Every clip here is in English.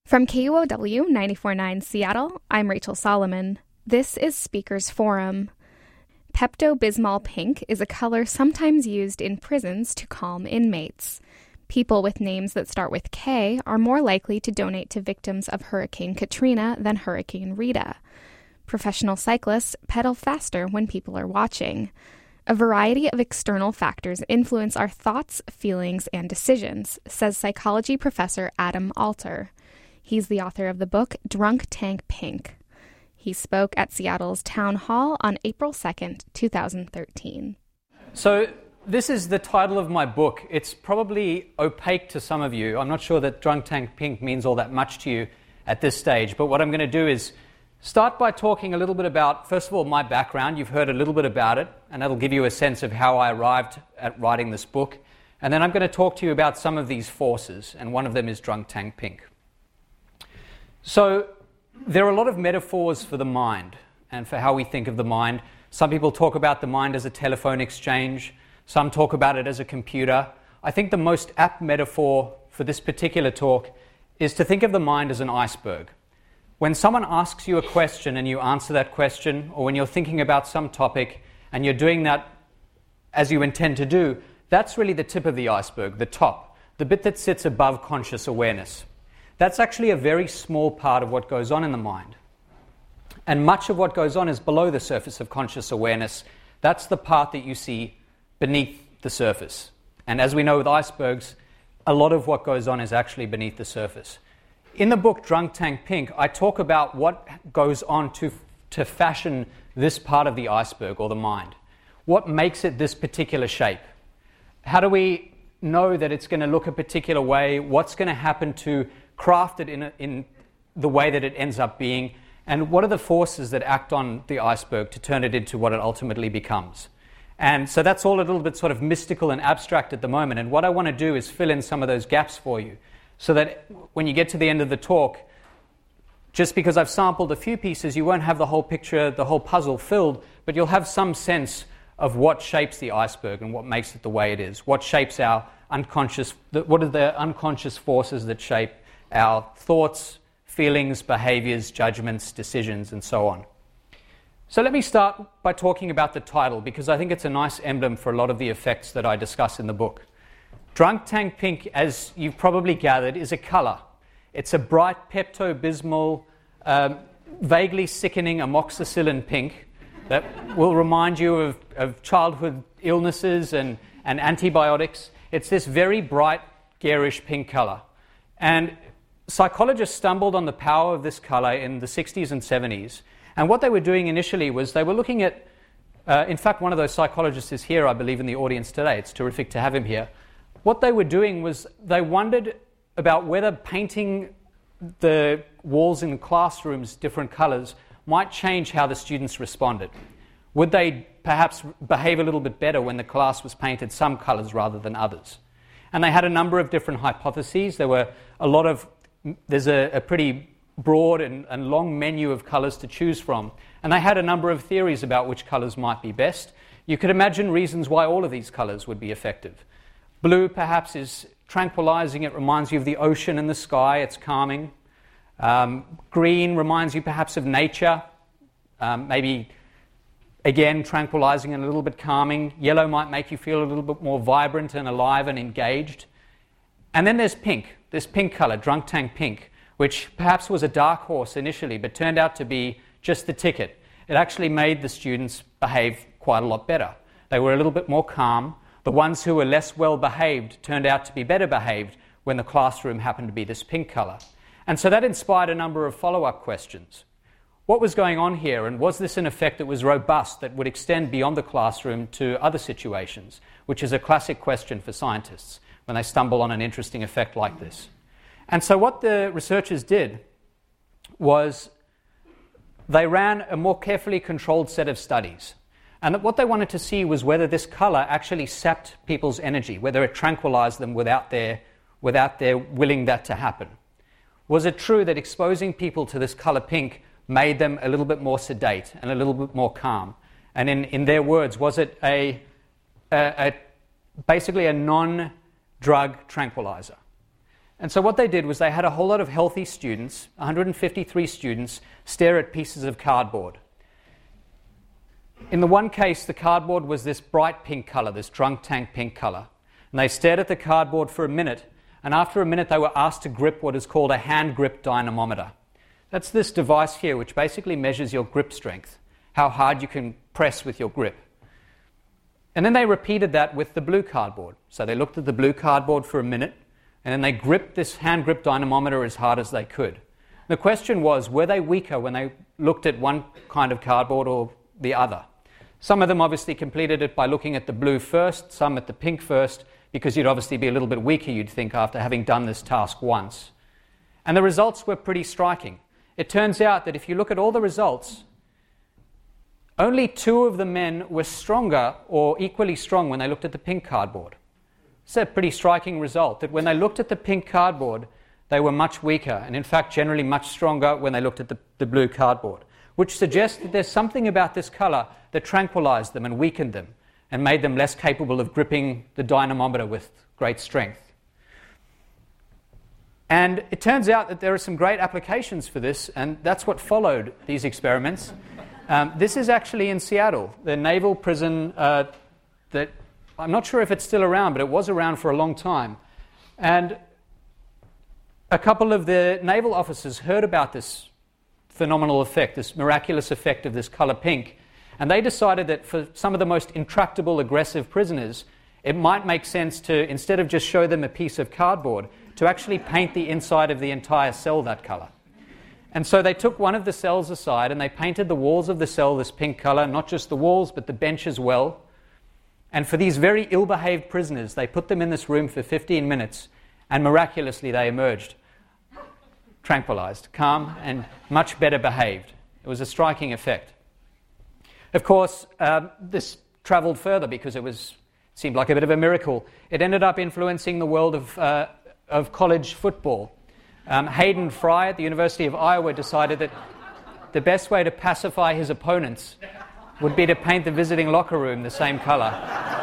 From KUOW 94.9 Seattle, I'm Rachel Solomon. This is Speakers Forum. Pepto-Bismol pink is a color sometimes used in prisons to calm inmates. People with names that start with K are more likely to donate to victims of Hurricane Katrina than Hurricane Rita. Professional cyclists pedal faster when people are watching. A variety of external factors influence our thoughts, feelings, and decisions, says psychology professor Adam Alter. He's the author of the book Drunk Tank Pink. He spoke at Seattle's Town Hall on April 2nd, 2013. So this is the title of my book. It's probably opaque to some of you. I'm not sure that Drunk Tank Pink means all that much to you at this stage, but what I'm going to do is start by talking a little bit about, first of all, my background. You've heard a little bit about it, and that'll give you a sense of how I arrived at writing this book. And then I'm going to talk to you about some of these forces, and one of them is Drunk Tank Pink. So there are a lot of metaphors for the mind and for how we think of the mind. Some people talk about the mind as a telephone exchange. Some talk about it as a computer. I think the most apt metaphor for this particular talk is to think of the mind as an iceberg. When someone asks you a question and you answer that question, or when you're thinking about some topic and you're doing that as you intend to do, that's really the tip of the iceberg, the top, the bit that sits above conscious awareness. That's actually a very small part of what goes on in the mind. And much of what goes on is below the surface of conscious awareness. That's the part that you see beneath the surface. And as we know with icebergs, a lot of what goes on is actually beneath the surface. In the book Drunk Tank Pink, I talk about what goes on to fashion this part of the iceberg or the mind. What makes it this particular shape? How do we know that it's going to look a particular way? What's going to happen to craft it in the way that it ends up being? And what are the forces that act on the iceberg to turn it into what it ultimately becomes? And so that's all a little bit sort of mystical and abstract at the moment. And what I want to do is fill in some of those gaps for you so that when you get to the end of the talk, just because I've sampled a few pieces, you won't have the whole picture, the whole puzzle filled, but you'll have some sense of what shapes the iceberg and what makes it the way it is. What shapes our unconscious, what are the unconscious forces that shape our thoughts, feelings, behaviors, judgments, decisions, and so on. So let me start by talking about the title, because I think it's a nice emblem for a lot of the effects that I discuss in the book. Drunk Tank Pink, as you've probably gathered, is a color. It's a bright Pepto-Bismol, vaguely sickening amoxicillin pink that will remind you of childhood illnesses and antibiotics. It's this very bright, garish pink color. And psychologists stumbled on the power of this color in the 60s and 70s. And what they were doing initially was they were looking at, in fact, one of those psychologists is here, I believe, in the audience today. It's terrific to have him here. What they were doing was they wondered about whether painting the walls in classrooms different colors might change how the students responded. Would they perhaps behave a little bit better when the class was painted some colors rather than others? And they had a number of different hypotheses. There's a pretty broad and long menu of colors to choose from. And they had a number of theories about which colors might be best. You could imagine reasons why all of these colors would be effective. Blue, perhaps, is tranquilizing. It reminds you of the ocean and the sky. It's calming. Green reminds you perhaps of nature. Maybe, again, tranquilizing and a little bit calming. Yellow might make you feel a little bit more vibrant and alive and engaged. And then there's pink, this pink color, Drunk Tank Pink, which perhaps was a dark horse initially, but turned out to be just the ticket. It actually made the students behave quite a lot better. They were a little bit more calm. The ones who were less well behaved turned out to be better behaved when the classroom happened to be this pink color. And so that inspired a number of follow-up questions. What was going on here, and was this an effect that was robust, that would extend beyond the classroom to other situations, which is a classic question for scientists when they stumble on an interesting effect like this. And so what the researchers did was they ran a more carefully controlled set of studies. And what they wanted to see was whether this color actually sapped people's energy, whether it tranquilized them without their willing that to happen. Was it true that exposing people to this color pink made them a little bit more sedate and a little bit more calm? And in their words, was it basically a non-drug tranquilizer? And so what they did was they had a whole lot of healthy students, 153 students, stare at pieces of cardboard. In the one case, the cardboard was this bright pink color, this drunk tank pink color. And they stared at the cardboard for a minute, and after a minute they were asked to grip what is called a hand grip dynamometer. That's this device here which basically measures your grip strength, how hard you can press with your grip. And then they repeated that with the blue cardboard. So they looked at the blue cardboard for a minute, and then they gripped this hand grip dynamometer as hard as they could. The question was, were they weaker when they looked at one kind of cardboard or the other? Some of them obviously completed it by looking at the blue first, some at the pink first, because you'd obviously be a little bit weaker, you'd think, after having done this task once. And the results were pretty striking. It turns out that if you look at all the results, only 2 of the men were stronger or equally strong when they looked at the pink cardboard. It's a pretty striking result, that when they looked at the pink cardboard, they were much weaker, and in fact generally much stronger when they looked at the blue cardboard, which suggests that there's something about this color that tranquilized them and weakened them and made them less capable of gripping the dynamometer with great strength. And it turns out that there are some great applications for this, and that's what followed these experiments. This is actually in Seattle, the naval prison that I'm not sure if it's still around, but it was around for a long time. And a couple of the naval officers heard about this phenomenal effect, this miraculous effect of this color pink, and they decided that for some of the most intractable, aggressive prisoners, it might make sense to, instead of just show them a piece of cardboard, to actually paint the inside of the entire cell that color. And so they took one of the cells aside and they painted the walls of the cell this pink color, not just the walls, but the bench as well. And for these very ill-behaved prisoners, they put them in this room for 15 minutes, and miraculously they emerged tranquilized, calm, and much better behaved. It was a striking effect. Of course, this traveled further because it seemed like a bit of a miracle. It ended up influencing the world of college football. Hayden Fry at the University of Iowa decided that the best way to pacify his opponents would be to paint the visiting locker room the same color.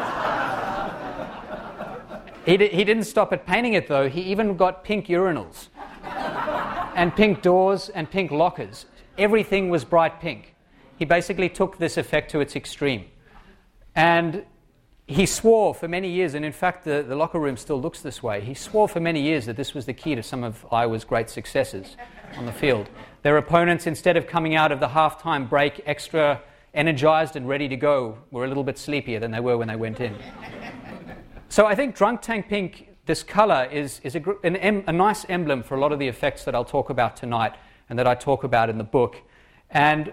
He didn't stop at painting it, though. He even got pink urinals and pink doors and pink lockers. Everything was bright pink. He basically took this effect to its extreme. And he swore for many years, and in fact the locker room still looks this way, he swore for many years that this was the key to some of Iowa's great successes on the field. Their opponents, instead of coming out of the halftime break extra energized and ready to go, were a little bit sleepier than they were when they went in. So I think drunk tank pink, this color, is a nice emblem for a lot of the effects that I'll talk about tonight and that I talk about in the book. And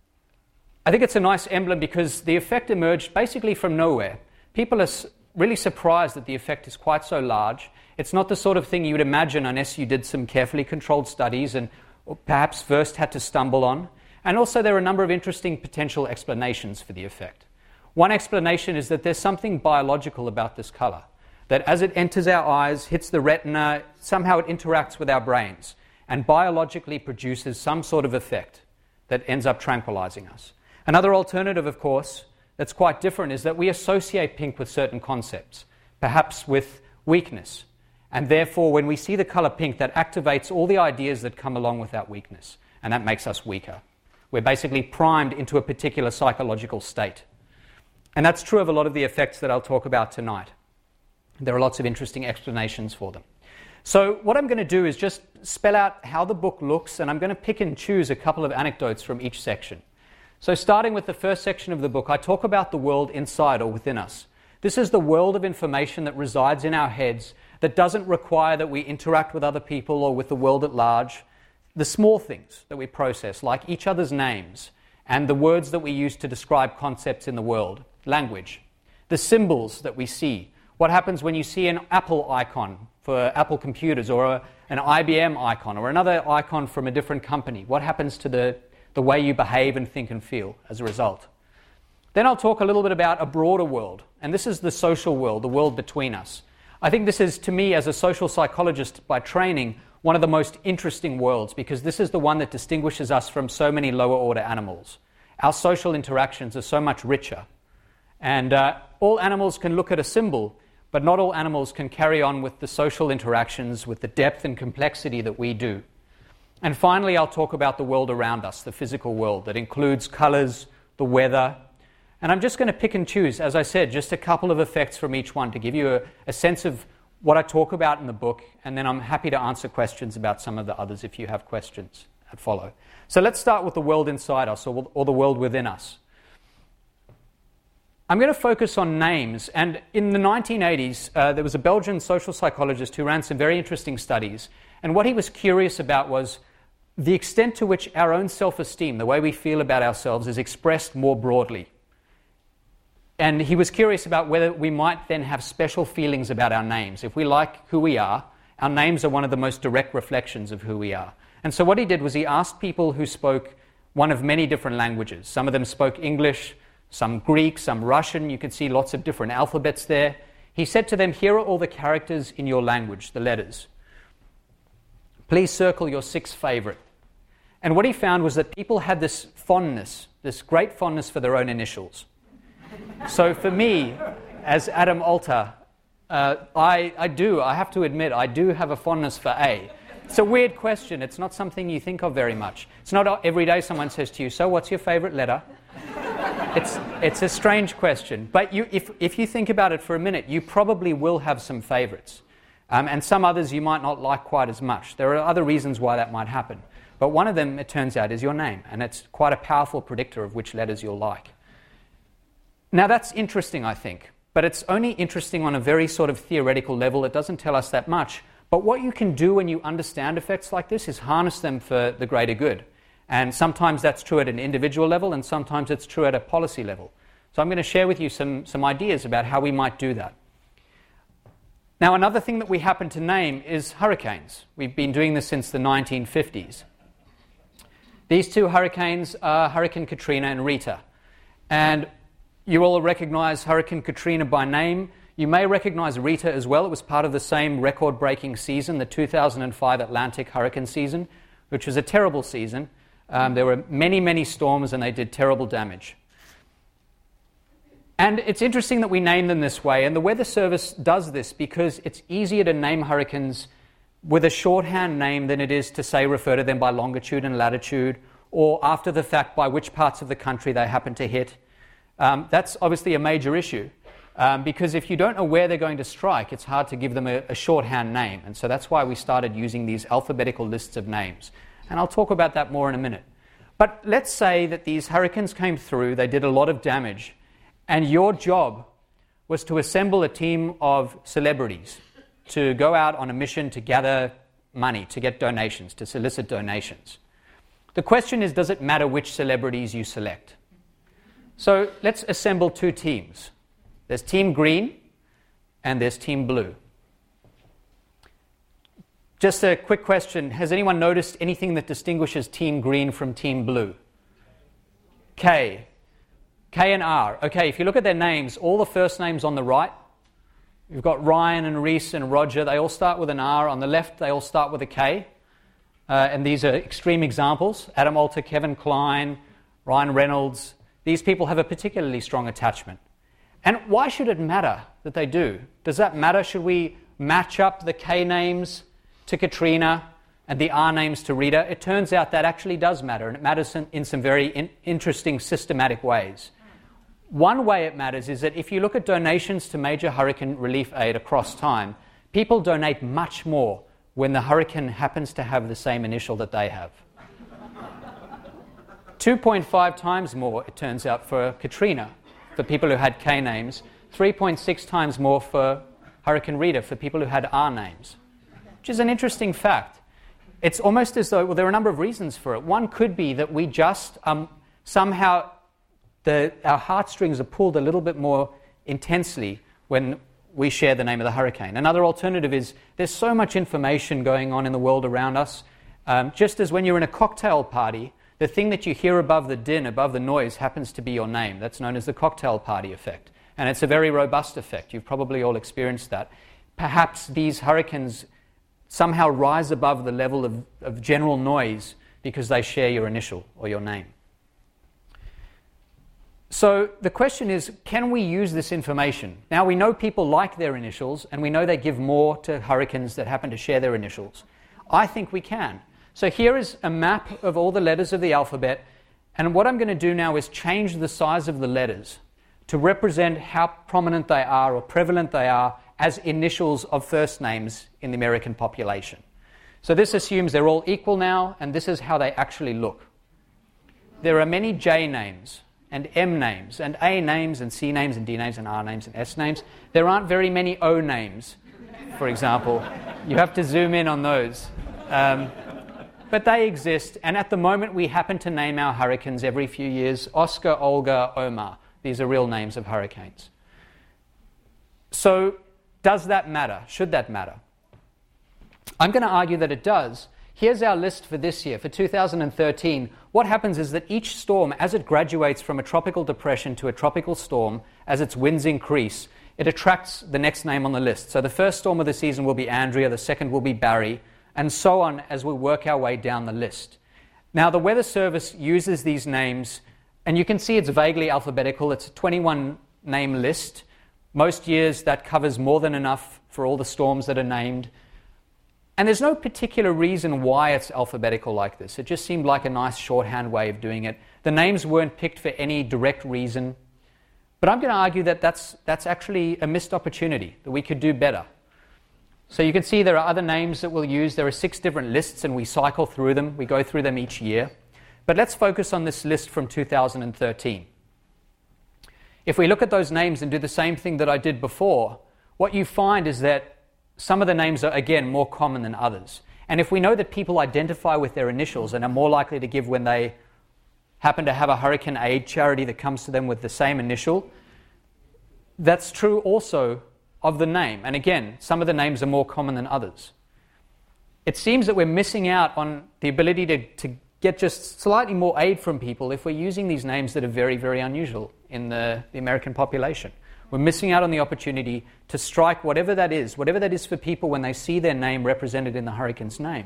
I think it's a nice emblem because the effect emerged basically from nowhere. People are really surprised that the effect is quite so large. It's not the sort of thing you would imagine unless you did some carefully controlled studies and perhaps first had to stumble on. And also there are a number of interesting potential explanations for the effect. One explanation is that there's something biological about this color, that as it enters our eyes, hits the retina, somehow it interacts with our brains and biologically produces some sort of effect that ends up tranquilizing us. Another alternative, of course, that's quite different is that we associate pink with certain concepts, perhaps with weakness. And therefore, when we see the color pink, that activates all the ideas that come along with that weakness, and that makes us weaker. We're basically primed into a particular psychological state. And that's true of a lot of the effects that I'll talk about tonight. There are lots of interesting explanations for them. So what I'm going to do is just spell out how the book looks, and I'm going to pick and choose a couple of anecdotes from each section. So starting with the first section of the book, I talk about the world inside or within us. This is the world of information that resides in our heads that doesn't require that we interact with other people or with the world at large. The small things that we process, like each other's names and the words that we use to describe concepts in the world, language. The symbols that we see. What happens when you see an Apple icon for Apple computers or an IBM icon or another icon from a different company? What happens to the way you behave and think and feel as a result? Then I'll talk a little bit about a broader world, and this is the social world, the world between us. I think this is, to me, as a social psychologist by training, one of the most interesting worlds because this is the one that distinguishes us from so many lower order animals. Our social interactions are so much richer. And all animals can look at a symbol, but not all animals can carry on with the social interactions with the depth and complexity that we do. And finally, I'll talk about the world around us, the physical world, that includes colors, the weather. And I'm just going to pick and choose, as I said, just a couple of effects from each one to give you a sense of what I talk about in the book, and then I'm happy to answer questions about some of the others if you have questions that follow. So let's start with the world inside us, or the world within us. I'm going to focus on names, and in the 1980s, there was a Belgian social psychologist who ran some very interesting studies, and what he was curious about was the extent to which our own self-esteem, the way we feel about ourselves, is expressed more broadly. And he was curious about whether we might then have special feelings about our names. If we like who we are, our names are one of the most direct reflections of who we are. And so what he did was he asked people who spoke one of many different languages. Some of them spoke English, some Greek, some Russian. You can see lots of different alphabets there. He said to them, here are all the characters in your language, the letters. Please circle your 6th favorite. And what he found was that people had this fondness, this great fondness for their own initials. So for me, as Adam Alter, I have to admit, I do have a fondness for A. It's a weird question. It's not something you think of very much. It's not every day someone says to you, so what's your favorite letter? It's a strange question. But if you think about it for a minute, you probably will have some favorites. And some others you might not like quite as much. There are other reasons why that might happen. But one of them, it turns out, is your name. And it's quite a powerful predictor of which letters you'll like. Now that's interesting, I think. But it's only interesting on a very sort of theoretical level. It doesn't tell us that much. But what you can do when you understand effects like this is harness them for the greater good. And sometimes that's true at an individual level, and sometimes it's true at a policy level. So I'm going to share with you some ideas about how we might do that. Now, another thing that we happen to name is hurricanes. We've been doing this since the 1950s. These 2 hurricanes are Hurricane Katrina and Rita. And you all recognize Hurricane Katrina by name. You may recognize Rita as well. It was part of the same record-breaking season, the 2005 Atlantic hurricane season, which was a terrible season. There were many, many storms, and they did terrible damage. And it's interesting that we name them this way, and the Weather Service does this because it's easier to name hurricanes with a shorthand name than it is to, say, refer to them by longitude and latitude, or after the fact by which parts of the country they happen to hit. That's obviously a major issue, because if you don't know where they're going to strike, it's hard to give them a shorthand name. And so that's why we started using these alphabetical lists of names. And I'll talk about that more in a minute. But let's say that these hurricanes came through, they did a lot of damage, and your job was to assemble a team of celebrities to go out on a mission to gather money, to get donations, to solicit donations. The question is, does it matter which celebrities you select? So let's assemble 2 teams. There's Team Green and there's Team Blue. Just a quick question. Has anyone noticed anything that distinguishes Team Green from Team Blue? K. K and R. Okay, if you look at their names, all the first names on the right, you've got Ryan and Reese and Roger. They all start with an R. On the left, they all start with a K. And these are extreme examples. Adam Alter, Kevin Kline, Ryan Reynolds. These people have a particularly strong attachment. And why should it matter that they do? Does that matter? Should we match up the K names to Katrina and the R names to Rita? It turns out that actually does matter, and it matters in some very interesting systematic ways. One way it matters is that if you look at donations to major hurricane relief aid across time, people donate much more when the hurricane happens to have the same initial that they have. 2.5 times more, it turns out, for Katrina, for people who had K names. 3.6 times more for Hurricane Rita, for people who had R names, which is an interesting fact. It's almost as though, well, there are a number of reasons for it. One could be that we just somehow, our heartstrings are pulled a little bit more intensely when we share the name of the hurricane. Another alternative is there's so much information going on in the world around us. Just as when you're in a cocktail party, the thing that you hear above the din, above the noise, happens to be your name. That's known as the cocktail party effect. And it's a very robust effect. You've probably all experienced that. Perhaps these hurricanes somehow rise above the level of general noise because they share your initial or your name. So the question is, can we use this information? Now we know people like their initials, and we know they give more to hurricanes that happen to share their initials. I think we can. So here is a map of all the letters of the alphabet, and what I'm going to do now is change the size of the letters to represent how prominent they are or prevalent they are as initials of first names in the American population. So this assumes they're all equal now, and this is how they actually look. There are many J names, and M names, and A names, and C names, and D names, and R names, and S names. There aren't very many O names, for example. You have to zoom in on those. But they exist, and at the moment we happen to name our hurricanes every few years. Oscar, Olga, Omar. These are real names of hurricanes. So does that matter? Should that matter? I'm going to argue that it does. Here's our list for this year, for 2013. What happens is that each storm, as it graduates from a tropical depression to a tropical storm, as its winds increase, it attracts the next name on the list. So the first storm of the season will be Andrea, the second will be Barry, and so on as we work our way down the list. Now, the Weather Service uses these names, and you can see it's vaguely alphabetical. It's a 21-name list. Most years that covers more than enough for all the storms that are named. And there's no particular reason why it's alphabetical like this. It just seemed like a nice shorthand way of doing it. The names weren't picked for any direct reason. But I'm going to argue that that's actually a missed opportunity, that we could do better. So you can see there are other names that we'll use. There are 6 different lists, and we cycle through them. We go through them each year. But let's focus on this list from 2013. If we look at those names and do the same thing that I did before, what you find is that some of the names are, again, more common than others. And if we know that people identify with their initials and are more likely to give when they happen to have a hurricane aid charity that comes to them with the same initial, that's true also of the name. And again, some of the names are more common than others. It seems that we're missing out on the ability to get just slightly more aid from people if we're using these names that are very, very unusual in the American population. We're missing out on the opportunity to strike whatever that is for people when they see their name represented in the hurricane's name.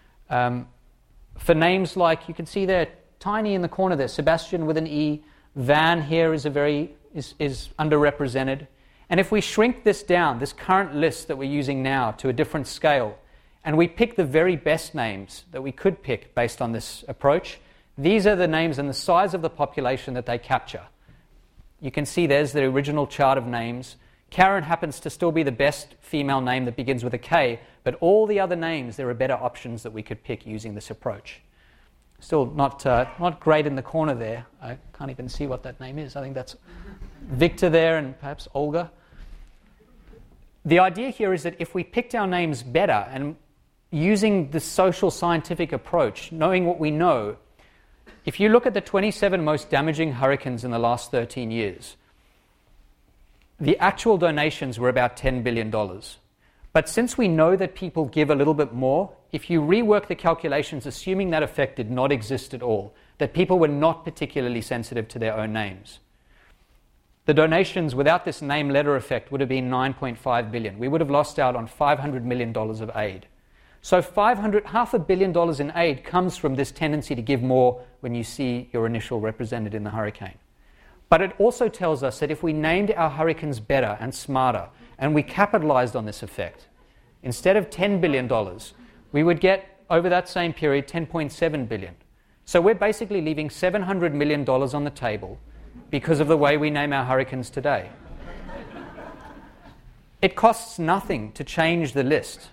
For names like, you can see there, tiny in the corner there, Sebastian with an E, Van here is underrepresented. And if we shrink this down, this current list that we're using now, to a different scale, and we pick the very best names that we could pick based on this approach, these are the names and the size of the population that they capture. You can see there's the original chart of names. Karen happens to still be the best female name that begins with a K, but all the other names, there are better options that we could pick using this approach. Still not great in the corner there. I can't even see what that name is. I think that's Victor there and perhaps Olga. The idea here is that if we picked our names better and using the social scientific approach, knowing what we know, if you look at the 27 most damaging hurricanes in the last 13 years, the actual donations were about $10 billion. But since we know that people give a little bit more, if you rework the calculations, assuming that effect did not exist at all, that people were not particularly sensitive to their own names, the donations without this name-letter effect would have been $9.5 billion. We would have lost out on $500 million of aid. So $500 million in aid comes from this tendency to give more when you see your initial represented in the hurricane. But it also tells us that if we named our hurricanes better and smarter, and we capitalized on this effect, instead of $10 billion, we would get, over that same period, $10.7 billion. So we're basically leaving $700 million on the table because of the way we name our hurricanes today. It costs nothing to change the list.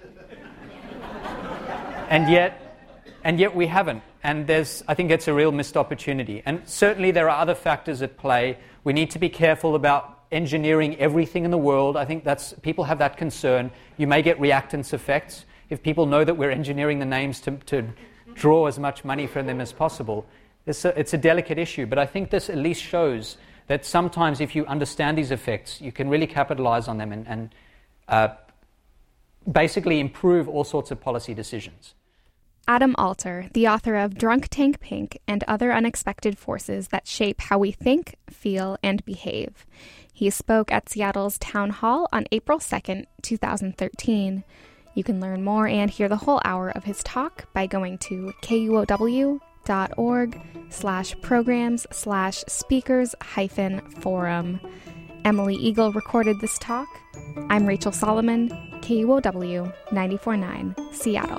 And yet we haven't. And I think it's a real missed opportunity. And certainly there are other factors at play. We need to be careful about engineering everything in the world. I think people have that concern. You may get reactance effects if people know that we're engineering the names to draw as much money from them as possible. It's a delicate issue, but I think this at least shows that sometimes if you understand these effects, you can really capitalize on them and basically improve all sorts of policy decisions. Adam Alter, the author of Drunk Tank Pink and Other Unexpected Forces That Shape How We Think, Feel, and Behave. He spoke at Seattle's Town Hall on April 2nd, 2013. You can learn more and hear the whole hour of his talk by going to KUOW.org. kuow.org/programs/speakers-forum. Emily Eagle recorded this talk. I'm Rachel Solomon, KUOW 94.9 Seattle.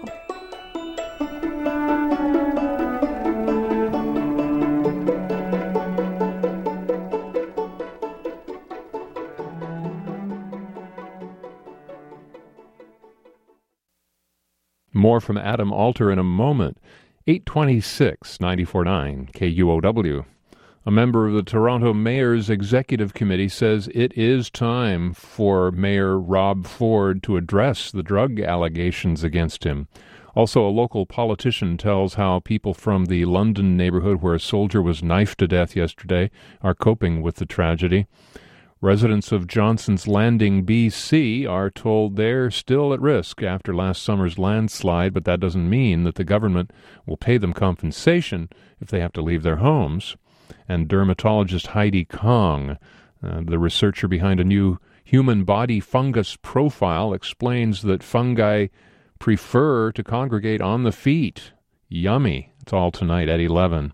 More from Adam Alter in a moment. 826 94.9 KUOW. A member of the Toronto Mayor's Executive Committee says it is time for Mayor Rob Ford to address the drug allegations against him. Also, a local politician tells how people from the London neighborhood where a soldier was knifed to death yesterday are coping with the tragedy. Residents of Johnson's Landing, BC, are told they're still at risk after last summer's landslide, but that doesn't mean that the government will pay them compensation if they have to leave their homes. And dermatologist Heidi Kong, the researcher behind a new human body fungus profile, explains that fungi prefer to congregate on the feet. Yummy. It's all tonight at 11.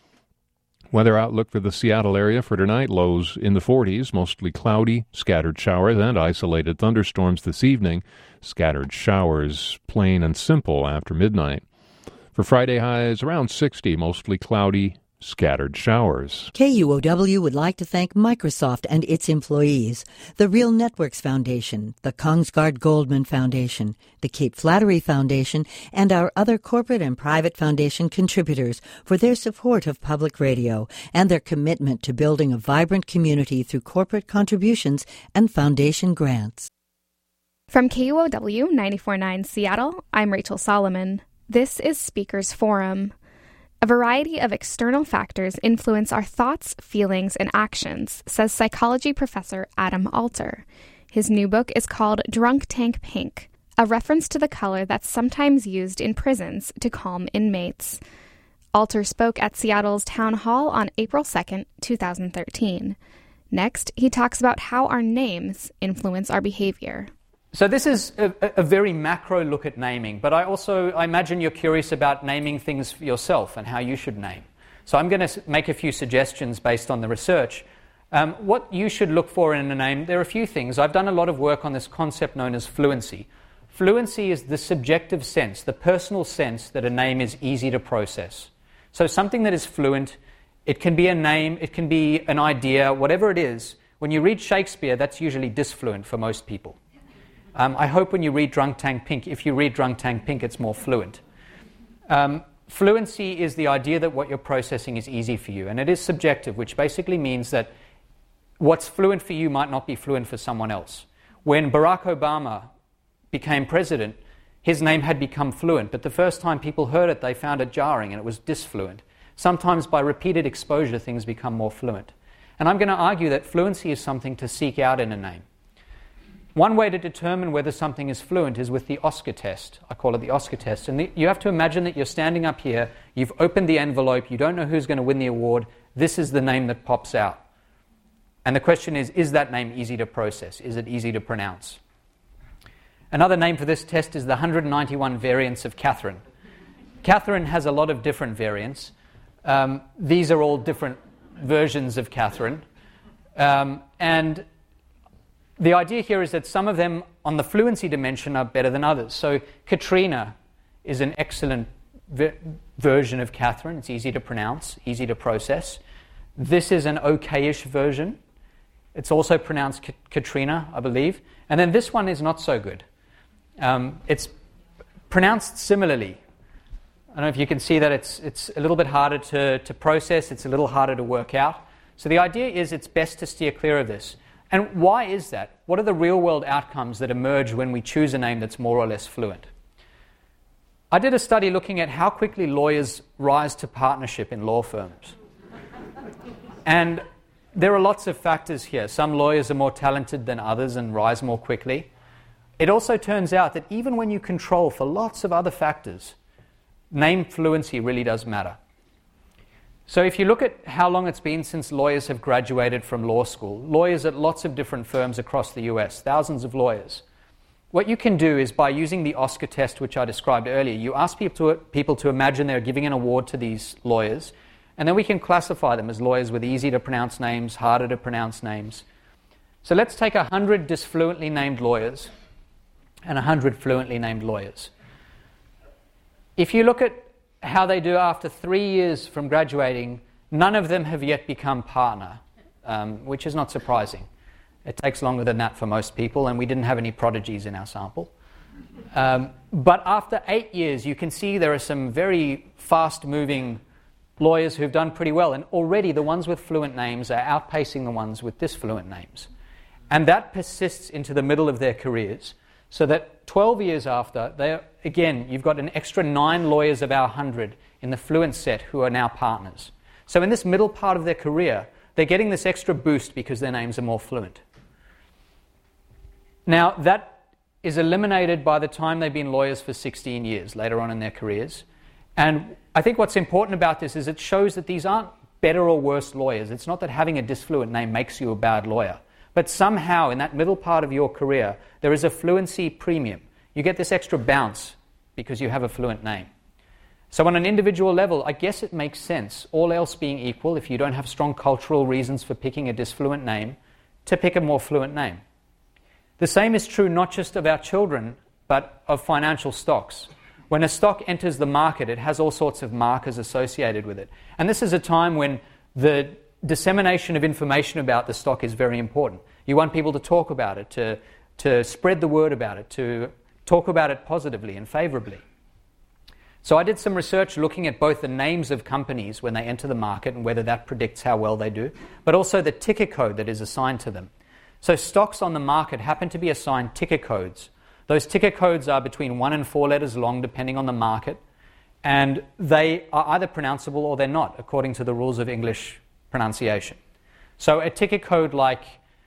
Weather outlook for the Seattle area for tonight, lows in the 40s, mostly cloudy, scattered showers, and isolated thunderstorms this evening. Scattered showers, plain and simple after midnight. For Friday, highs around 60, mostly cloudy, scattered showers. KUOW would like to thank Microsoft and its employees, the Real Networks Foundation, the Kongsgaard Goldman Foundation, the Cape Flattery Foundation, and our other corporate and private foundation contributors for their support of public radio and their commitment to building a vibrant community through corporate contributions and foundation grants. From KUOW 94.9 Seattle, I'm Rachel Solomon. This is Speakers Forum. A variety of external factors influence our thoughts, feelings, and actions, says psychology professor Adam Alter. His new book is called Drunk Tank Pink, a reference to the color that's sometimes used in prisons to calm inmates. Alter spoke at Seattle's Town Hall on April 2nd, 2013. Next, he talks about how our names influence our behavior. So this is a very macro look at naming, but I imagine you're curious about naming things for yourself and how you should name. So I'm going to make a few suggestions based on the research. What you should look for in a name, there are a few things. I've done a lot of work on this concept known as fluency. Fluency is the subjective sense, the personal sense that a name is easy to process. So something that is fluent, it can be a name, it can be an idea, whatever it is. When you read Shakespeare, that's usually disfluent for most people. I hope when you read Drunk Tank Pink, if you read Drunk Tank Pink, it's more fluent. Fluency is the idea that what you're processing is easy for you, and it is subjective, which basically means that what's fluent for you might not be fluent for someone else. When Barack Obama became president, his name had become fluent, but the first time people heard it, they found it jarring, and it was disfluent. Sometimes by repeated exposure, things become more fluent. And I'm going to argue that fluency is something to seek out in a name. One way to determine whether something is fluent is with the Oscar test. I call it the Oscar test. And you have to imagine that you're standing up here, you've opened the envelope, you don't know who's going to win the award, this is the name that pops out. And the question is that name easy to process? Is it easy to pronounce? Another name for this test is the 191 variants of Catherine. Catherine has a lot of different variants. These are all different versions of Catherine. And the idea here is that some of them on the fluency dimension are better than others. So Katrina is an excellent version of Catherine. It's easy to pronounce, easy to process. This is an okay-ish version. It's also pronounced Katrina, I believe. And then this one is not so good. It's pronounced similarly. I don't know if you can see that it's a little bit harder to process. It's a little harder to work out. So the idea is it's best to steer clear of this. And why is that? What are the real-world outcomes that emerge when we choose a name that's more or less fluent? I did a study looking at how quickly lawyers rise to partnership in law firms. And there are lots of factors here. Some lawyers are more talented than others and rise more quickly. It also turns out that even when you control for lots of other factors, name fluency really does matter. So if you look at how long it's been since lawyers have graduated from law school, lawyers at lots of different firms across the US, thousands of lawyers, what you can do is, by using the Oscar test, which I described earlier, you ask people to imagine they're giving an award to these lawyers, and then we can classify them as lawyers with easy-to-pronounce names, harder-to-pronounce names. So let's take 100 disfluently named lawyers and 100 fluently named lawyers. If you look at how they do after 3 years from graduating, none of them have yet become partner, which is not surprising. It takes longer than that for most people, and we didn't have any prodigies in our sample. But after 8 years, you can see there are some very fast-moving lawyers who've done pretty well, and already the ones with fluent names are outpacing the ones with disfluent names. And that persists into the middle of their careers, so that 12 years after, again, you've got an extra 9 lawyers of our 100 in the fluent set who are now partners. So in this middle part of their career, they're getting this extra boost because their names are more fluent. Now, that is eliminated by the time they've been lawyers for 16 years, later on in their careers. And I think what's important about this is it shows that these aren't better or worse lawyers. It's not that having a disfluent name makes you a bad lawyer. But somehow, in that middle part of your career, there is a fluency premium. You get this extra bounce because you have a fluent name. So on an individual level, I guess it makes sense, all else being equal, if you don't have strong cultural reasons for picking a disfluent name, to pick a more fluent name. The same is true not just of our children, but of financial stocks. When a stock enters the market, it has all sorts of markers associated with it. And this is a time when the dissemination of information about the stock is very important. You want people to talk about it, to spread the word about it, to talk about it positively and favorably. So I did some research looking at both the names of companies when they enter the market and whether that predicts how well they do, but also the ticker code that is assigned to them. So stocks on the market happen to be assigned ticker codes. Those ticker codes are between 1 and 4 letters long, depending on the market, and they are either pronounceable or they're not, according to the rules of English pronunciation. So a ticker code like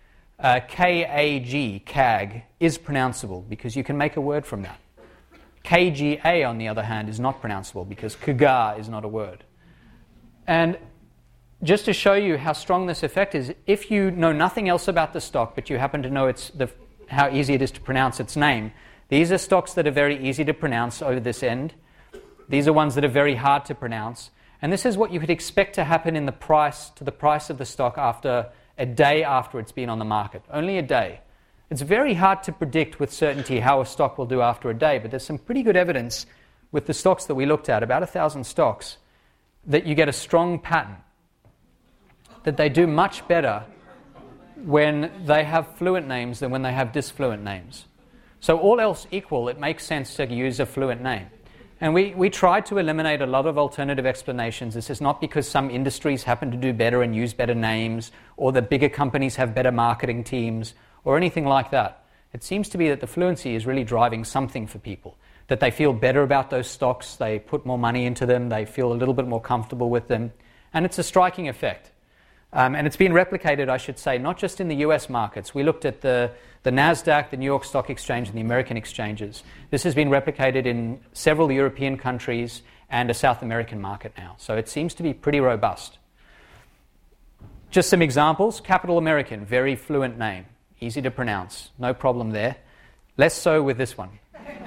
KAG, CAG, is pronounceable because you can make a word from that. KGA, on the other hand, is not pronounceable because KGA is not a word. And just to show you how strong this effect is, if you know nothing else about the stock, but you happen to know how easy it is to pronounce its name, these are stocks that are very easy to pronounce over this end. These are ones that are very hard to pronounce. And this is what you could expect to happen in the price of the stock after a day after it's been on the market. Only a day. It's very hard to predict with certainty how a stock will do after a day, but there's some pretty good evidence with the stocks that we looked at, about 1,000 stocks, that you get a strong pattern, that they do much better when they have fluent names than when they have disfluent names. So all else equal, it makes sense to use a fluent name. And we tried to eliminate a lot of alternative explanations. This is not because some industries happen to do better and use better names, or the bigger companies have better marketing teams, or anything like that. It seems to be that the fluency is really driving something for people, that they feel better about those stocks, they put more money into them, they feel a little bit more comfortable with them, and it's a striking effect. And it's been replicated, I should say, not just in the US markets. We looked at the NASDAQ, the New York Stock Exchange, and the American exchanges. This has been replicated in several European countries and a South American market now. So it seems to be pretty robust. Just some examples. Capital American, very fluent name, easy to pronounce, no problem there. Less so with this one.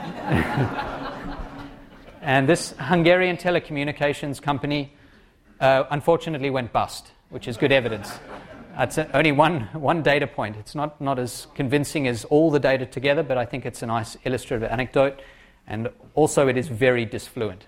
And this Hungarian telecommunications company unfortunately went bust, which is good evidence. It's only one data point. It's not as convincing as all the data together, but I think it's a nice illustrative anecdote, and also it is very disfluent.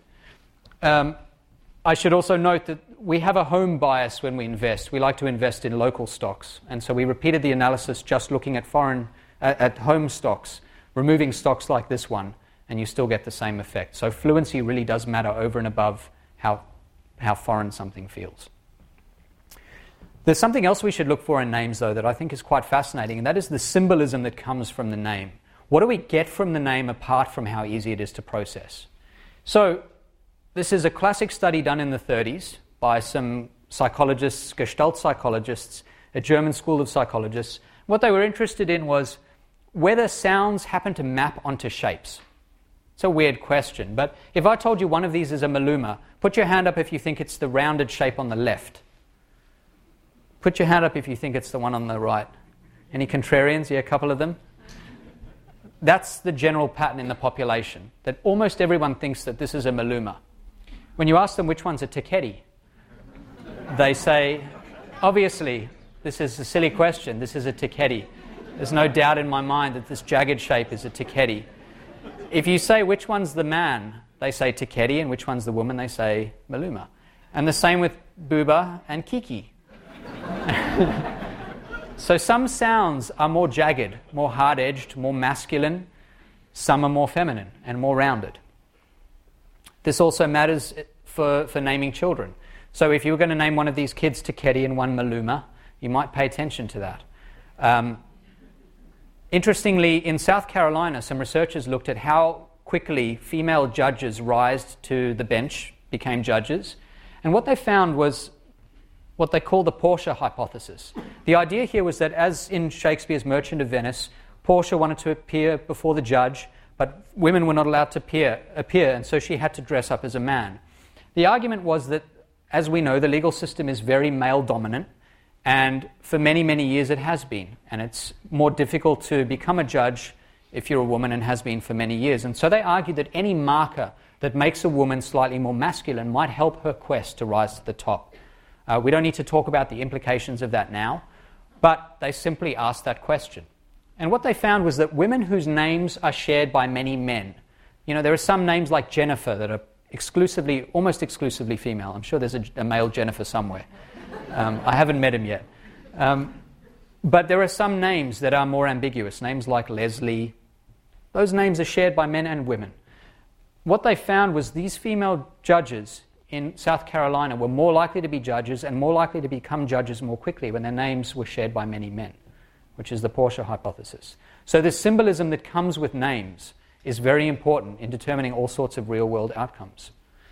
I should also note that we have a home bias when we invest. We like to invest in local stocks, and so we repeated the analysis just looking at at home stocks, removing stocks like this one, and you still get the same effect. So fluency really does matter over and above how foreign something feels. There's something else we should look for in names, though, that I think is quite fascinating, and that is the symbolism that comes from the name. What do we get from the name apart from how easy it is to process? So this is a classic study done in the 30s by some psychologists, Gestalt psychologists, a German school of psychologists. What they were interested in was whether sounds happen to map onto shapes. It's a weird question, but if I told you one of these is a maluma, put your hand up if you think it's the rounded shape on the left. Put your hand up if you think it's the one on the right. Any contrarians? Yeah, a couple of them. that's the general pattern in the population, that almost everyone thinks that this is a Maluma. When you ask them which one's a Teketi, they say, obviously, this is a silly question, this is a Teketi. There's no doubt in my mind that this jagged shape is a Teketi. If you say which one's the man, they say Teketi, and which one's the woman, they say Maluma. And the same with Booba and Kiki. So some sounds are more jagged, more hard-edged, more masculine. Some are more feminine and more rounded. This also matters for naming children. So if you were going to name one of these kids Teketi and one Maluma, you might pay attention to that. Interestingly, in South Carolina, some researchers looked at how quickly female judges rised to the bench, became judges, and what they found was what they call the Portia hypothesis. The idea here was that, as in Shakespeare's Merchant of Venice, Portia wanted to appear before the judge, but women were not allowed to appear, and so she had to dress up as a man. The argument was that, as we know, the legal system is very male-dominant, and for many, many years it has been. And it's more difficult to become a judge if you're a woman, and has been for many years. And so they argued that any marker that makes a woman slightly more masculine might help her quest to rise to the top. We don't need to talk about the implications of that now, but they simply asked that question. And what they found was that women whose names are shared by many men, there are some names like Jennifer that are almost exclusively female. I'm sure there's a male Jennifer somewhere. I haven't met him yet. But there are some names that are more ambiguous, names like Leslie. Those names are shared by men and women. What they found was these female judges in South Carolina were more likely to be judges and more likely to become judges more quickly when their names were shared by many men, which is the Portia hypothesis. So this symbolism that comes with names is very important in determining all sorts of real-world outcomes.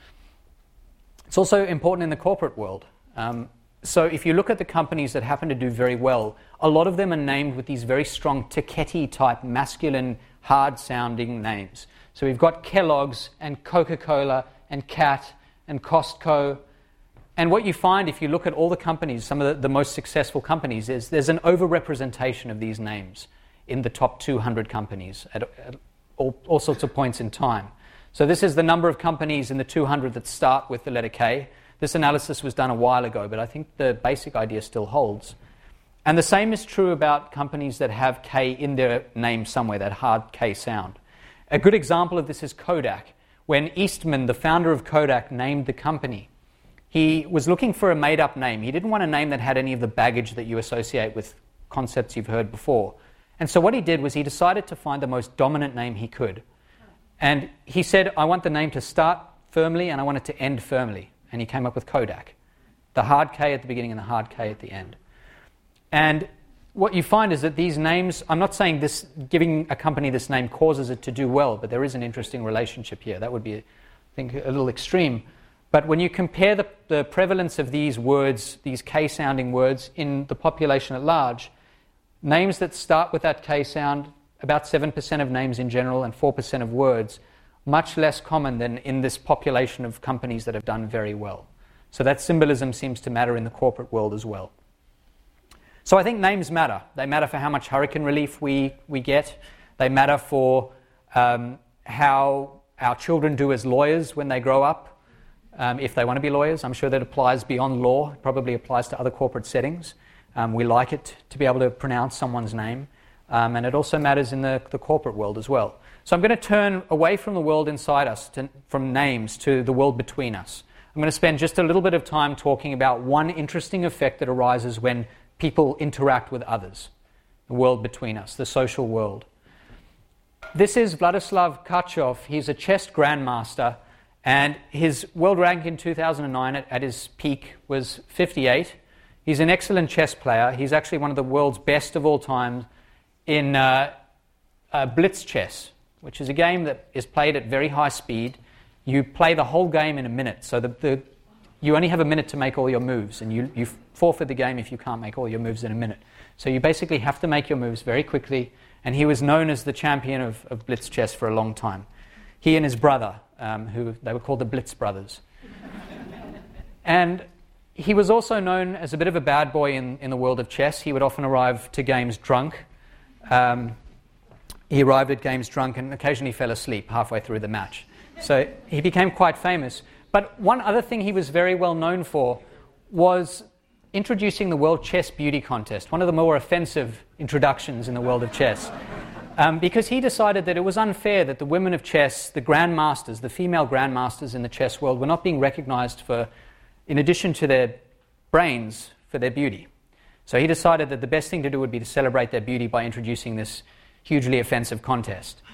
It's also important in the corporate world. So if you look at the companies that happen to do very well, a lot of them are named with these very strong Teketi-type, masculine, hard-sounding names. So we've got Kellogg's and Coca-Cola and Cat and Costco. And what you find if you look at all the companies, some of the most successful companies, is there's an overrepresentation of these names in the top 200 companies at all sorts of points in time. So this is the number of companies in the 200 that start with the letter K. This analysis was done a while ago, but I think the basic idea still holds. And the same is true about companies that have K in their name somewhere, that hard K sound. A good example of this is Kodak. When Eastman, the founder of Kodak, named the company, he was looking for a made-up name. He didn't want a name that had any of the baggage that you associate with concepts you've heard before. And so what he did was he decided to find the most dominant name he could. And he said, I want the name to start firmly and I want it to end firmly. And he came up with Kodak. The hard K at the beginning and the hard K at the end. And what you find is that these names, I'm not saying this, giving a company this name causes it to do well, but there is an interesting relationship here. That would be, I think, a little extreme. But when you compare the prevalence of these words, these K-sounding words in the population at large, names that start with that K sound, about 7% of names in general and 4% of words, much less common than in this population of companies that have done very well. So that symbolism seems to matter in the corporate world as well. So I think names matter. They matter for how much hurricane relief we get. They matter for how our children do as lawyers when they grow up, if they want to be lawyers. I'm sure that applies beyond law. It probably applies to other corporate settings. We like it to be able to pronounce someone's name. And it also matters in the corporate world as well. So I'm going to turn away from the world inside us, from names, to the world between us. I'm going to spend just a little bit of time talking about one interesting effect that arises when people interact with others, the world between us, the social world. This is Vladislav Kachov. He's a chess grandmaster, and his world rank in 2009 at his peak was 58. He's an excellent chess player. He's actually one of the world's best of all time in blitz chess, which is a game that is played at very high speed. You play the whole game in a minute, so you only have a minute to make all your moves, and you forfeit the game if you can't make all your moves in a minute. So you basically have to make your moves very quickly, and he was known as the champion of blitz chess for a long time. He and his brother, who they were called the Blitz Brothers. And he was also known as a bit of a bad boy in the world of chess. He would often arrive to games drunk. he arrived at games drunk and occasionally fell asleep halfway through the match. So he became quite famous. But one other thing he was very well known for was introducing the World Chess Beauty Contest, one of the more offensive introductions in the world of chess, because he decided that it was unfair that the women of chess, the grandmasters, the female grandmasters in the chess world, were not being recognized for, in addition to their brains, for their beauty. So he decided that the best thing to do would be to celebrate their beauty by introducing this hugely offensive contest.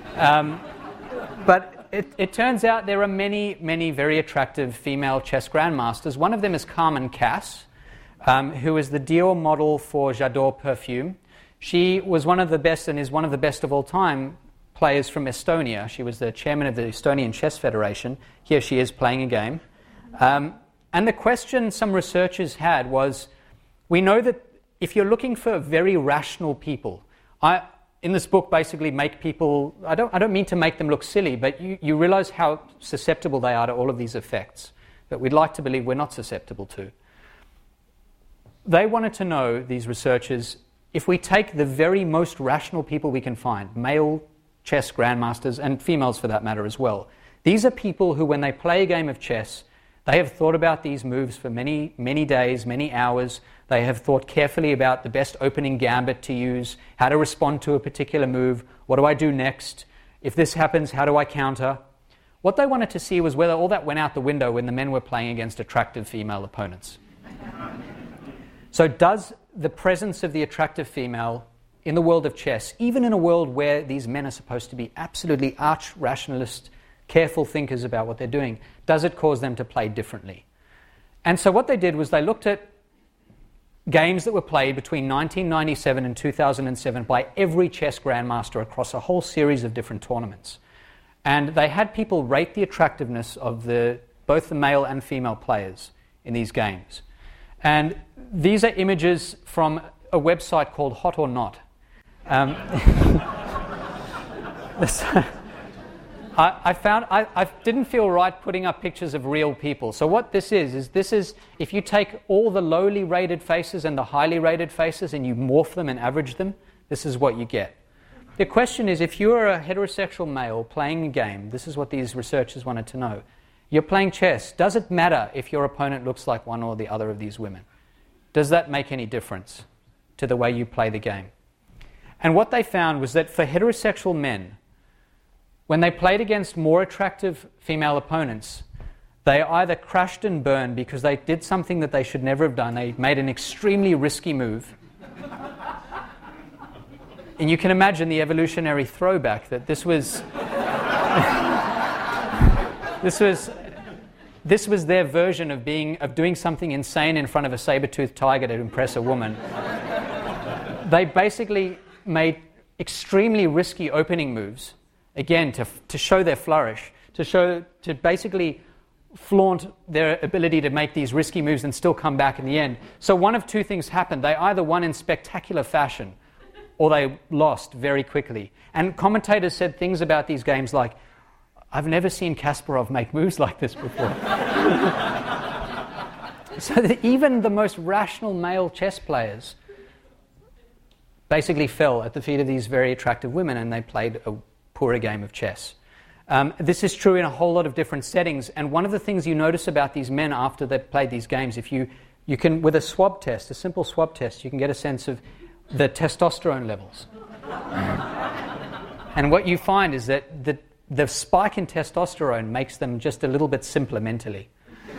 But it turns out there are many, many very attractive female chess grandmasters. One of them is Carmen Kass, who is the Dior model for J'adore perfume. She was one of the best and is one of the best of all time players from Estonia. She was the chairman of the Estonian Chess Federation. Here she is playing a game. And the question some researchers had was, we know that if you're looking for very rational people, in this book basically make people, I don't mean to make them look silly, but you realize how susceptible they are to all of these effects that we'd like to believe we're not susceptible to. They wanted to know, these researchers, if we take the very most rational people we can find, male chess grandmasters and females for that matter as well, these are people who when they play a game of chess, they have thought about these moves for many, many days, many hours. They have thought carefully about the best opening gambit to use, how to respond to a particular move, what do I do next, if this happens, how do I counter? What they wanted to see was whether all that went out the window when the men were playing against attractive female opponents. So does the presence of the attractive female in the world of chess, even in a world where these men are supposed to be absolutely arch-rationalist, careful thinkers about what they're doing, does it cause them to play differently? And so what they did was they looked at games that were played between 1997 and 2007 by every chess grandmaster across a whole series of different tournaments. And they had people rate the attractiveness of both the male and female players in these games. And these are images from a website called Hot or Not. I didn't feel right putting up pictures of real people. So what this is if you take all the lowly rated faces and the highly rated faces and you morph them and average them, this is what you get. The question is, if you're a heterosexual male playing a game, this is what these researchers wanted to know. You're playing chess. Does it matter if your opponent looks like one or the other of these women? Does that make any difference to the way you play the game? And what they found was that for heterosexual men, when they played against more attractive female opponents, they either crashed and burned because they did something that they should never have done. They made an extremely risky move. And you can imagine the evolutionary throwback that this was this was their version of doing something insane in front of a saber-toothed tiger to impress a woman. They basically made extremely risky opening moves, again, to show their flourish, to basically flaunt their ability to make these risky moves and still come back in the end. So one of two things happened. They either won in spectacular fashion or they lost very quickly. And commentators said things about these games like, I've never seen Kasparov make moves like this before. So that even the most rational male chess players basically fell at the feet of these very attractive women and they played a poorer game of chess. This is true in a whole lot of different settings, and one of the things you notice about these men after they've played these games, if you can, with a swab test, a simple swab test, you can get a sense of the testosterone levels. And what you find is that the spike in testosterone makes them just a little bit simpler mentally.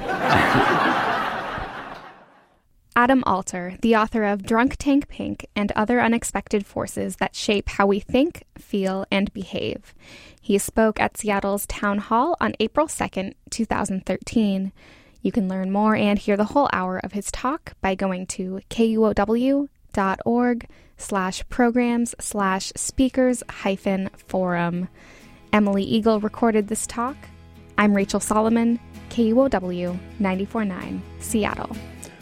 Adam Alter, the author of Drunk Tank Pink and Other Unexpected Forces That Shape How We Think, Feel, and Behave. He spoke at Seattle's Town Hall on April 2nd, 2013. You can learn more and hear the whole hour of his talk by going to kuow.org/programs/speakers-forum. Emily Eagle recorded this talk. I'm Rachel Solomon, KUOW 94.9, Seattle.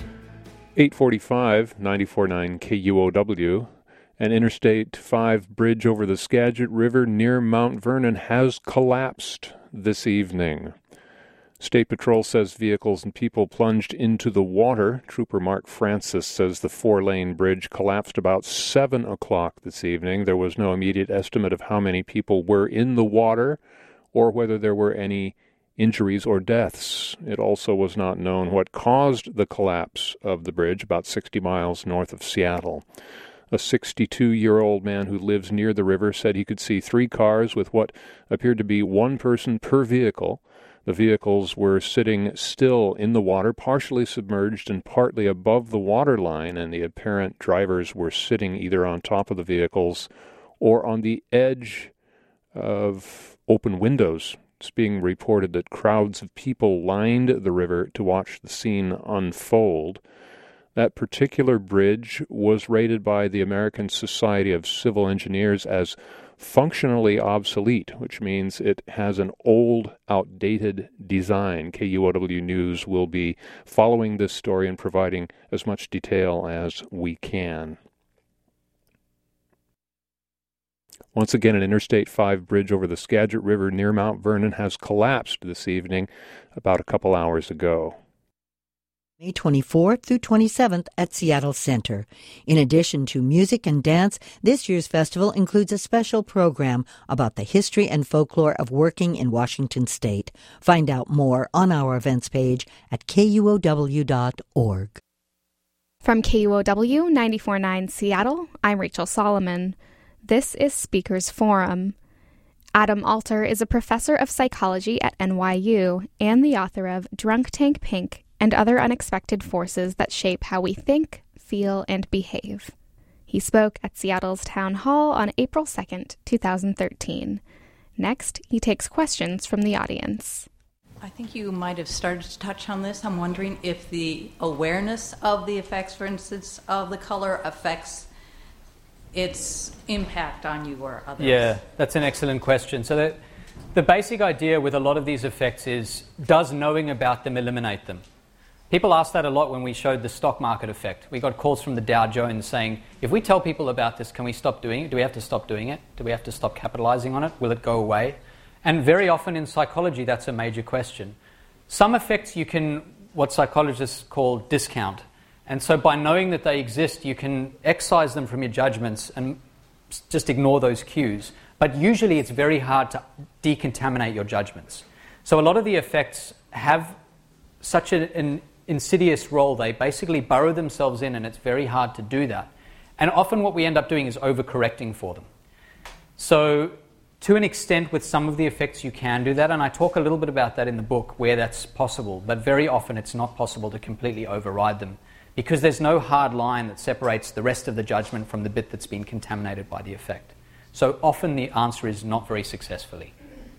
845, 94.9 KUOW. An Interstate 5 bridge over the Skagit River near Mount Vernon has collapsed this evening. State Patrol says vehicles and people plunged into the water. Trooper Mark Francis says the 4-lane bridge collapsed about 7 o'clock this evening. There was no immediate estimate of how many people were in the water or whether there were any injuries or deaths. It also was not known what caused the collapse of the bridge about 60 miles north of Seattle. A 62-year-old man who lives near the river said he could see 3 cars with what appeared to be 1 person per vehicle. The vehicles were sitting still in the water, partially submerged and partly above the water line, and the apparent drivers were sitting either on top of the vehicles or on the edge of open windows. It's being reported that crowds of people lined the river to watch the scene unfold. That particular bridge was rated by the American Society of Civil Engineers as functionally obsolete, which means it has an old, outdated design. KUOW News will be following this story and providing as much detail as we can. Once again, an Interstate 5 bridge over the Skagit River near Mount Vernon has collapsed this evening about a couple hours ago. May 24th through 27th at Seattle Center. In addition to music and dance, this year's festival includes a special program about the history and folklore of working in Washington State. Find out more on our events page at kuow.org. From KUOW 94.9 Seattle, I'm Rachel Solomon. This is Speakers Forum. Adam Alter is a professor of psychology at NYU and the author of Drunk Tank Pink and Other Unexpected Forces That Shape How We Think, Feel, and Behave. He spoke at Seattle's Town Hall on April 2nd, 2013. Next, he takes questions from the audience. I think you might have started to touch on this. I'm wondering if the awareness of the effects, for instance, of the color affects its impact on you or others. Yeah, that's an excellent question. So the basic idea with a lot of these effects is, does knowing about them eliminate them? People asked that a lot when we showed the stock market effect. We got calls from the Dow Jones saying, if we tell people about this, can we stop doing it? Do we have to stop doing it? Do we have to stop capitalizing on it? Will it go away? And very often in psychology, that's a major question. Some effects you can, what psychologists call, discount. And so by knowing that they exist, you can excise them from your judgments and just ignore those cues. But usually it's very hard to decontaminate your judgments. So a lot of the effects have such an insidious role. They basically burrow themselves in, and it's very hard to do that. And often what we end up doing is overcorrecting for them. So to an extent, with some of the effects you can do that, and I talk a little bit about that in the book where that's possible, but very often it's not possible to completely override them because there's no hard line that separates the rest of the judgment from the bit that's been contaminated by the effect. So often the answer is not very successfully.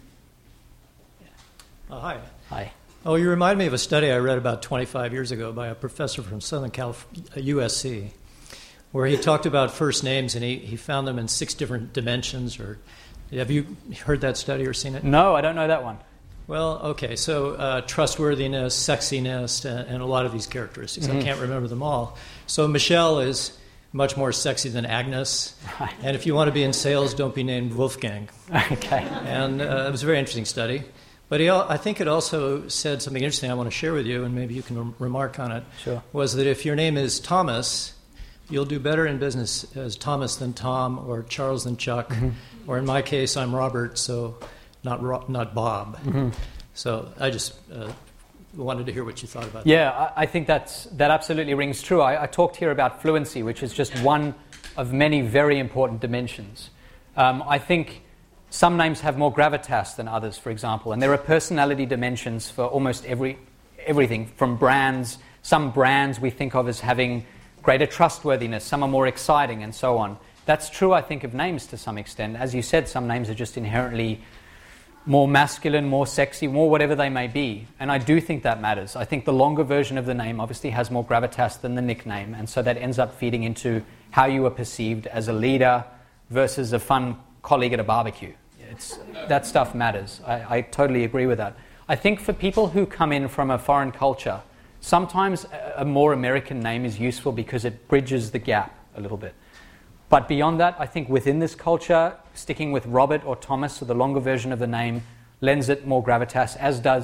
Hi. Hi. Oh, you remind me of a study I read about 25 years ago by a professor from Southern California, USC, where he talked about first names, and he found them in 6 different dimensions. Or have you heard that study or seen it? No, I don't know that one. Well, okay, so trustworthiness, sexiness, and a lot of these characteristics. I can't remember them all. So Michelle is much more sexy than Agnes. Right. And if you want to be in sales, don't be named Wolfgang. Okay. And it was a very interesting study. But I think it also said something interesting I want to share with you, and maybe you can remark on it. Sure. Was that if your name is Thomas, you'll do better in business as Thomas than Tom, or Charles than Chuck, or in my case, I'm Robert, so not Bob. So I just wanted to hear what you thought about that. Yeah, I think that absolutely rings true. I talked here about fluency, which is just one of many very important dimensions. I think some names have more gravitas than others, for example, and there are personality dimensions for almost everything, from brands. Some brands we think of as having greater trustworthiness, some are more exciting, and so on. That's true, I think, of names to some extent. As you said, some names are just inherently more masculine, more sexy, more whatever they may be, and I do think that matters. I think the longer version of the name obviously has more gravitas than the nickname, and so that ends up feeding into how you are perceived as a leader versus a fun colleague at a barbecue. That stuff matters. I totally agree with that. I think for people who come in from a foreign culture, sometimes a more American name is useful because it bridges the gap a little bit. But beyond that, I think within this culture, sticking with Robert or Thomas, or the longer version of the name, lends it more gravitas, as does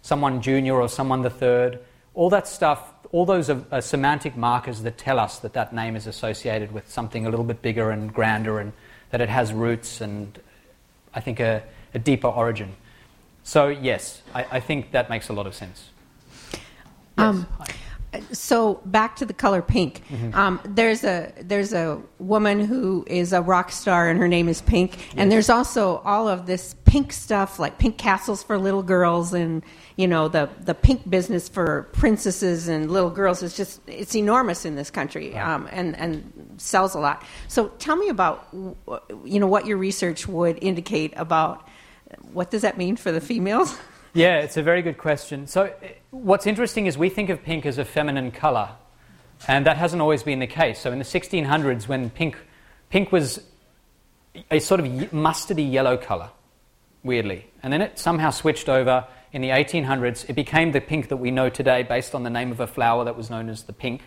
someone junior or someone the third. All that stuff, all those are semantic markers that tell us that that name is associated with something a little bit bigger and grander, and that it has roots and, I think, a deeper origin. So, yes, I think that makes a lot of sense. Yes. So back to the color pink. Mm-hmm. There's a woman who is a rock star, and her name is Pink. Yes. And there's also all of this pink stuff, like pink castles for little girls, and the pink business for princesses and little girls is it's enormous in this country, and sells a lot. So tell me about what your research would indicate about what does that mean for the females. Yeah, it's a very good question. So what's interesting is we think of pink as a feminine color, and that hasn't always been the case. So in the 1600s, when pink was a sort of mustardy yellow color, weirdly, and then it somehow switched over in the 1800s. It became the pink that we know today based on the name of a flower that was known as the pink.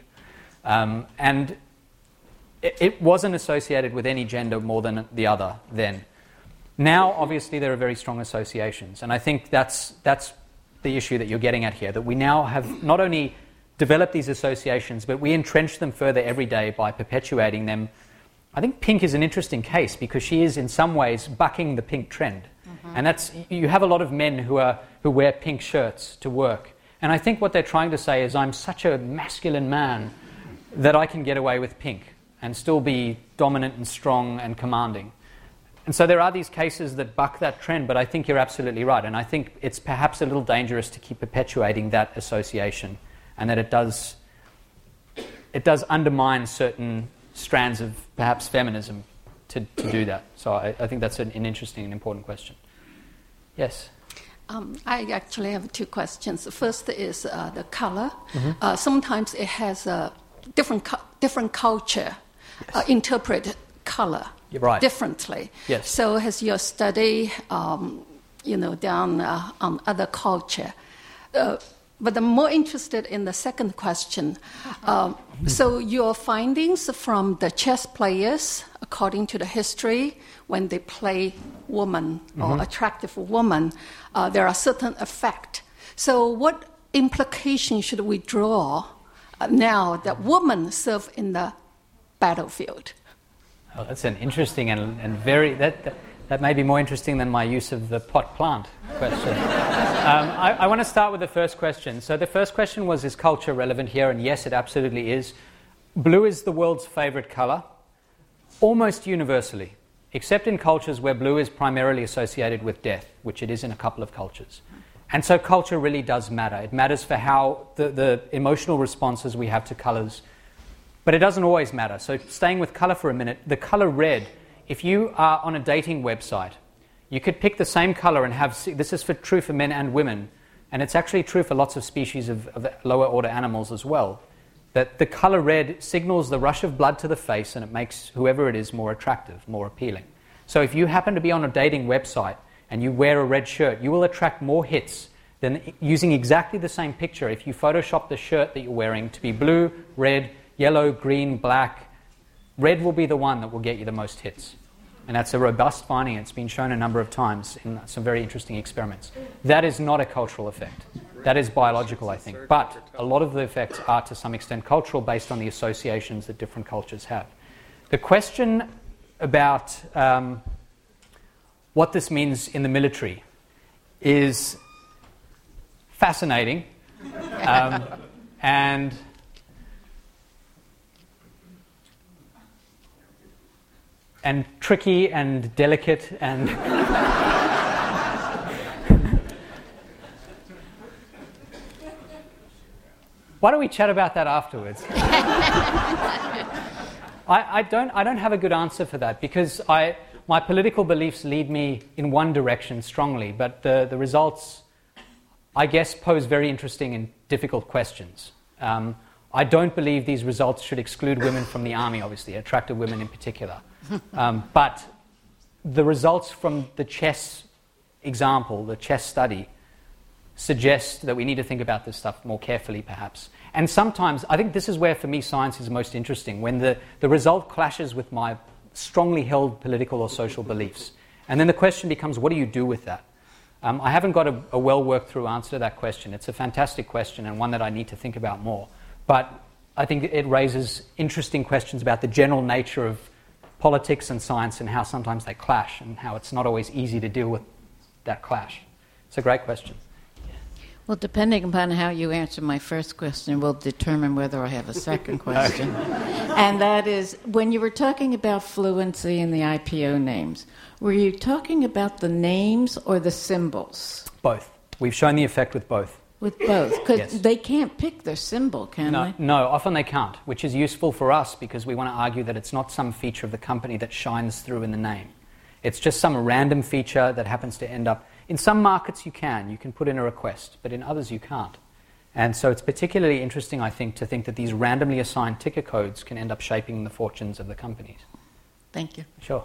And it wasn't associated with any gender more than the other then. Now, obviously, there are very strong associations, and I think that's the issue that you're getting at here, that we now have not only developed these associations, but we entrench them further every day by perpetuating them. I think pink is an interesting case because she is, in some ways, bucking the pink trend. Mm-hmm. And you have a lot of men who wear pink shirts to work, and I think what they're trying to say is, I'm such a masculine man that I can get away with pink and still be dominant and strong and commanding. And so there are these cases that buck that trend, but I think you're absolutely right. And I think it's perhaps a little dangerous to keep perpetuating that association, and that it does undermine certain strands of perhaps feminism to do that. So I think that's an interesting and important question. Yes? I actually have two questions. The first is the color. Mm-hmm. Sometimes it has a different culture interpret color. Right. Differently. Yes. So has your study, done on other culture? But I'm more interested in the second question. So your findings from the chess players, according to the history, when they play woman or attractive woman, there are certain effects. So what implications should we draw now that women serve in the battlefield? Oh, that's an interesting and very... That may be more interesting than my use of the pot plant question. I want to start with the first question. So the first question was, is culture relevant here? And yes, it absolutely is. Blue is the world's favorite color, almost universally, except in cultures where blue is primarily associated with death, which it is in a couple of cultures. And so culture really does matter. It matters for how the emotional responses we have to colors. But it doesn't always matter. So staying with color for a minute, the color red, if you are on a dating website, you could pick the same color and have... This is true for men and women, and it's actually true for lots of species of lower order animals as well, that the color red signals the rush of blood to the face, and it makes whoever it is more attractive, more appealing. So if you happen to be on a dating website and you wear a red shirt, you will attract more hits than using exactly the same picture if you Photoshop the shirt that you're wearing to be blue, red, yellow, green, black. Red will be the one that will get you the most hits. And that's a robust finding. It's been shown a number of times in some very interesting experiments. That is not a cultural effect. That is biological, I think. But a lot of the effects are to some extent cultural, based on the associations that different cultures have. The question about what this means in the military is fascinating and tricky and delicate and why don't we chat about that afterwards? I don't have a good answer for that, because my political beliefs lead me in one direction strongly, but the results, I guess, pose very interesting and difficult questions. I don't believe these results should exclude women from the army, obviously, attractive women in particular. But the results from the chess example, the chess study, suggest that we need to think about this stuff more carefully, perhaps. And sometimes, I think this is where, for me, science is most interesting, when the result clashes with my strongly held political or social beliefs. And then the question becomes, what do you do with that? I haven't got a well-worked-through answer to that question. It's a fantastic question and one that I need to think about more. But I think it raises interesting questions about the general nature of politics and science and how sometimes they clash and how it's not always easy to deal with that clash. It's a great question. Well, depending upon how you answer my first question will determine whether I have a second question. And that is, when you were talking about fluency in the IPO names, were you talking about the names or the symbols? Both. We've shown the effect with both. With both? Because Yes. they can't pick their symbol, can they? No, often they can't, which is useful for us because we want to argue that it's not some feature of the company that shines through in the name. It's just some random feature that happens to end up. In some markets you can put in a request, but in others you can't. And so it's particularly interesting, I think, to think that these randomly assigned ticker codes can end up shaping the fortunes of the companies. Thank you. Sure.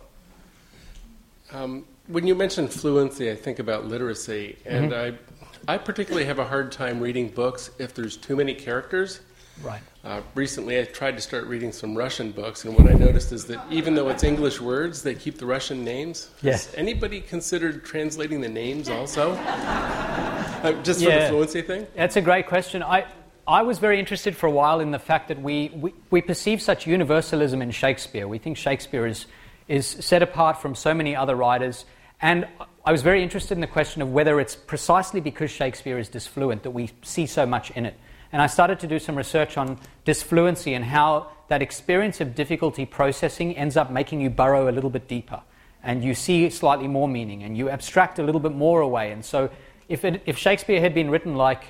When you mention fluency, I think about literacy, and I particularly have a hard time reading books if there's too many characters. Right. Recently, I tried to start reading some Russian books, and what I noticed is that even though it's English words, they keep the Russian names. Yes. Has anybody considered translating the names also? Just for the fluency thing? That's a great question. I was very interested for a while in the fact that we perceive such universalism in Shakespeare. We think Shakespeare is set apart from so many other writers. And I was very interested in the question of whether it's precisely because Shakespeare is disfluent that we see so much in it. And I started to do some research on disfluency and how that experience of difficulty processing ends up making you burrow a little bit deeper. And you see slightly more meaning, and you abstract a little bit more away. And so if Shakespeare had been written like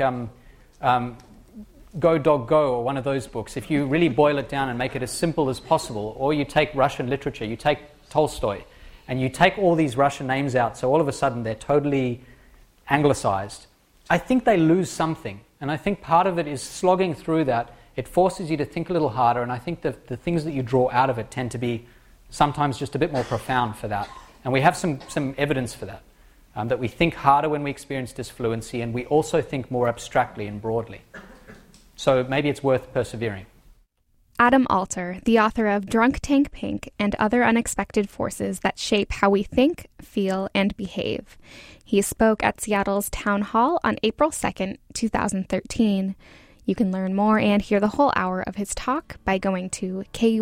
Go, Dog, Go, or one of those books, if you really boil it down and make it as simple as possible, or you take Russian literature, you take Tolstoy, and you take all these Russian names out, so all of a sudden they're totally anglicized, I think they lose something. And I think part of it is slogging through that. It forces you to think a little harder, and I think the things that you draw out of it tend to be sometimes just a bit more profound for that. And we have some evidence for that, that we think harder when we experience disfluency, and we also think more abstractly and broadly. So maybe it's worth persevering. Adam Alter, the author of Drunk Tank Pink and Other Unexpected Forces That Shape How We Think, Feel, and Behave. He spoke at Seattle's Town Hall on April 2nd, 2013. You can learn more and hear the whole hour of his talk by going to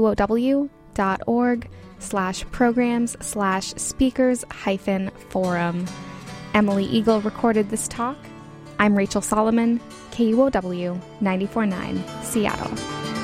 kuow.org/programs/speakers-forum. Emily Eagle recorded this talk. I'm Rachel Solomon, KUOW 94.9, Seattle.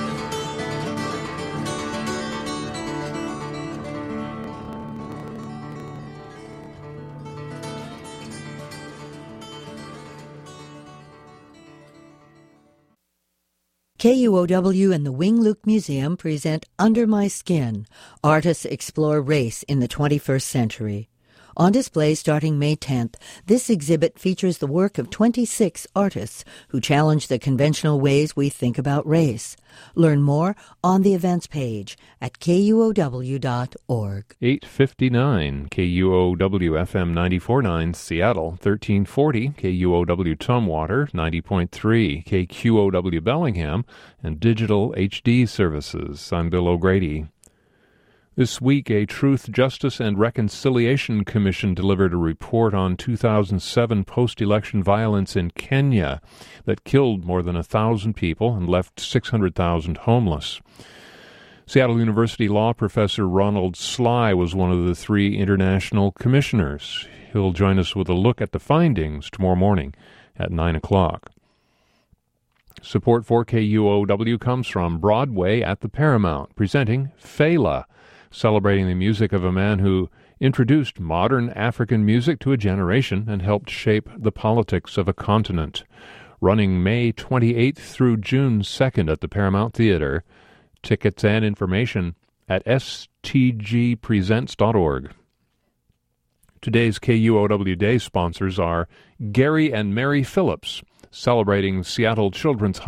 KUOW and the Wing-Luke Museum present Under My Skin, Artists Explore Race in the 21st Century. On display starting May 10th, this exhibit features the work of 26 artists who challenge the conventional ways we think about race. Learn more on the events page at kuow.org. 859 KUOW FM 94.9 Seattle, 1340 KUOW Tumwater, 90.3 KQOW Bellingham, and digital HD services. I'm Bill O'Grady. This week, a Truth, Justice, and Reconciliation Commission delivered a report on 2007 post-election violence in Kenya that killed more than 1,000 people and left 600,000 homeless. Seattle University law professor Ronald Sly was one of the 3 international commissioners. He'll join us with a look at the findings tomorrow morning at 9 o'clock. Support for KUOW comes from Broadway at the Paramount, presenting Fela, celebrating the music of a man who introduced modern African music to a generation and helped shape the politics of a continent. Running May 28th through June 2nd at the Paramount Theater. Tickets and information at stgpresents.org. Today's KUOW Day sponsors are Gary and Mary Phillips, celebrating Seattle Children's